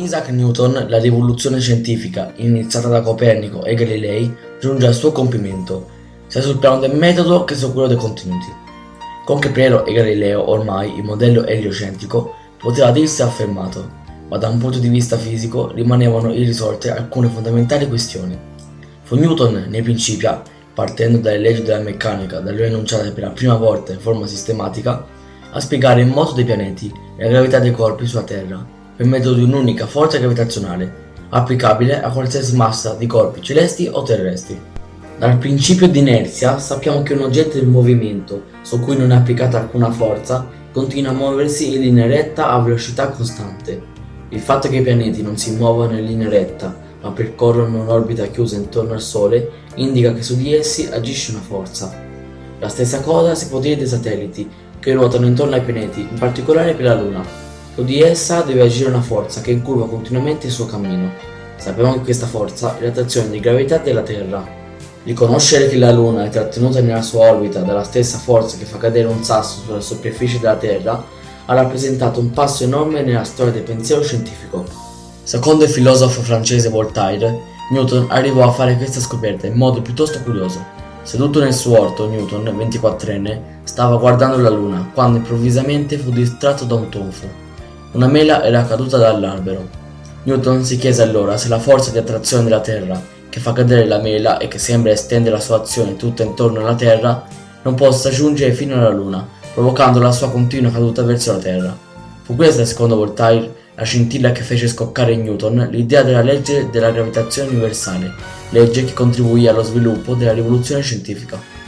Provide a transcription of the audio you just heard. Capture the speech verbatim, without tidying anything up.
Isaac Newton, la rivoluzione scientifica, iniziata da Copernico e Galilei, giunge al suo compimento, sia sul piano del metodo che su quello dei contenuti. Con Keplero e Galileo ormai il modello eliocentrico poteva dirsi affermato, ma da un punto di vista fisico rimanevano irrisolte alcune fondamentali questioni. Fu Newton, nei Principia, partendo dalle leggi della meccanica da lui enunciate per la prima volta in forma sistematica, a spiegare il moto dei pianeti e la gravità dei corpi sulla Terra, per mezzo di un'unica forza gravitazionale, applicabile a qualsiasi massa di corpi celesti o terrestri. Dal principio di inerzia sappiamo che un oggetto in movimento, su cui non è applicata alcuna forza, continua a muoversi in linea retta a velocità costante. Il fatto che i pianeti non si muovano in linea retta, ma percorrono un'orbita chiusa intorno al Sole, indica che su di essi agisce una forza. La stessa cosa si può dire dei satelliti, che ruotano intorno ai pianeti, in particolare per la Luna. Su di essa deve agire una forza che incurva continuamente il suo cammino. Sappiamo che questa forza è l'attrazione di gravità della Terra. Riconoscere che la Luna è trattenuta nella sua orbita dalla stessa forza che fa cadere un sasso sulla superficie della Terra ha rappresentato un passo enorme nella storia del pensiero scientifico. Secondo il filosofo francese Voltaire, Newton arrivò a fare questa scoperta in modo piuttosto curioso. Seduto nel suo orto, Newton, ventiquattrenne, stava guardando la Luna quando improvvisamente fu distratto da un tonfo. Una mela era caduta dall'albero. Newton si chiese allora se la forza di attrazione della Terra, che fa cadere la mela e che sembra estendere la sua azione tutta intorno alla Terra, non possa giungere fino alla Luna, provocando la sua continua caduta verso la Terra. Fu questa, secondo Voltaire, la scintilla che fece scoccare in Newton l'idea della legge della gravitazione universale, legge che contribuì allo sviluppo della rivoluzione scientifica.